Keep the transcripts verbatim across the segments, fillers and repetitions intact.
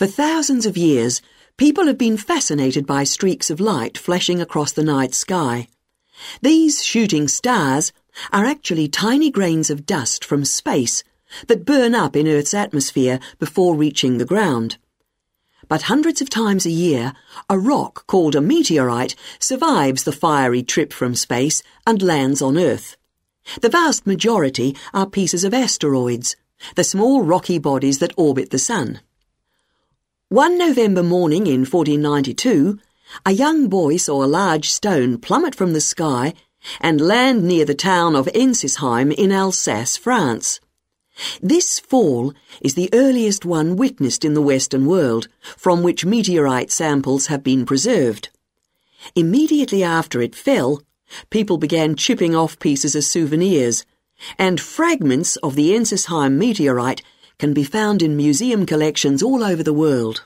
For thousands of years, people have been fascinated by streaks of light flashing across the night sky. These shooting stars are actually tiny grains of dust from space that burn up in Earth's atmosphere before reaching the ground. But hundreds of times a year, a rock called a meteorite survives the fiery trip from space and lands on Earth. The vast majority are pieces of asteroids, the small rocky bodies that orbit the Sun. One November morning in fourteen ninety-two, a young boy saw a large stone plummet from the sky and land near the town of Ensisheim in Alsace, France. This fall is the earliest one witnessed in the Western world, from which meteorite samples have been preserved. Immediately after it fell, people began chipping off pieces as souvenirs, and fragments of the Ensisheim meteorite can be found in museum collections all over the world.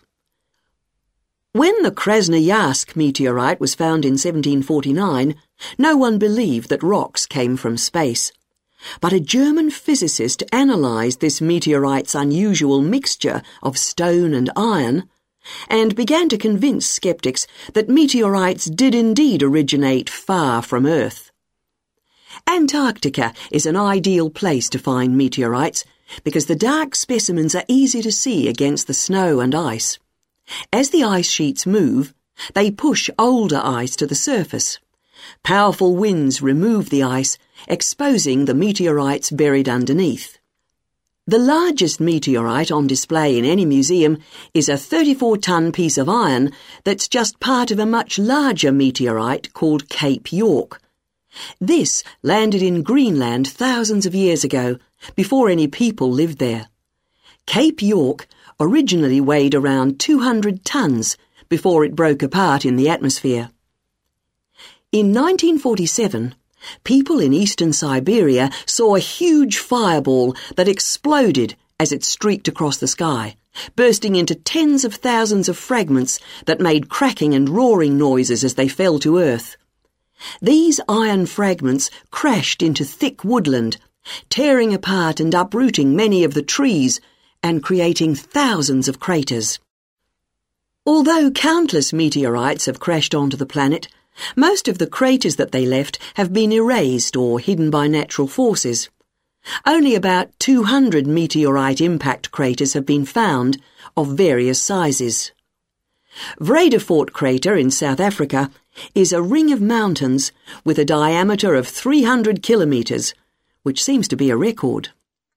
When the Krasnoyarsk meteorite was found in seventeen forty-nine, no one believed that rocks came from space. But a German physicist analysed this meteorite's unusual mixture of stone and iron and began to convince skeptics that meteorites did indeed originate far from Earth. Antarctica is an ideal place to find meteorites because the dark specimens are easy to see against the snow and ice. As the ice sheets move, they push older ice to the surface. Powerful winds remove the ice, exposing the meteorites buried underneath. The largest meteorite on display in any museum is a thirty-four ton piece of iron that's just part of a much larger meteorite called Cape York. This landed in Greenland thousands of years ago, before any people lived there. Cape York originally weighed around two hundred tons before it broke apart in the atmosphere. In nineteen forty-seven, people in eastern Siberia saw a huge fireball that exploded as it streaked across the sky, bursting into tens of thousands of fragments that made cracking and roaring noises as they fell to Earth. These iron fragments crashed into thick woodland, tearing apart and uprooting many of the trees and creating thousands of craters. Although countless meteorites have crashed onto the planet, most of the craters that they left have been erased or hidden by natural forces. Only about two hundred meteorite impact craters have been found, of various sizes. Vredefort crater in South Africa is a ring of mountains with a diameter of three hundred kilometres, which seems to be a record.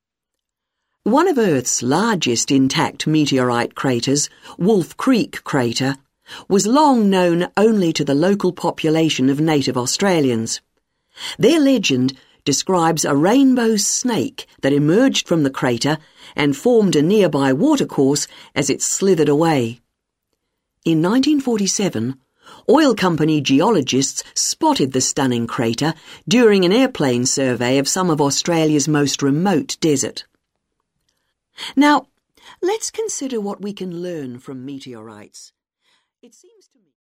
One of Earth's largest intact meteorite craters, Wolf Creek crater, was long known only to the local population of native Australians. Their legend describes a rainbow snake that emerged from the crater and formed a nearby watercourse as it slithered away. In nineteen forty-seven, oil company geologists spotted the stunning crater during an airplane survey of some of Australia's most remote desert. Now, let's consider what we can learn from meteorites. It seems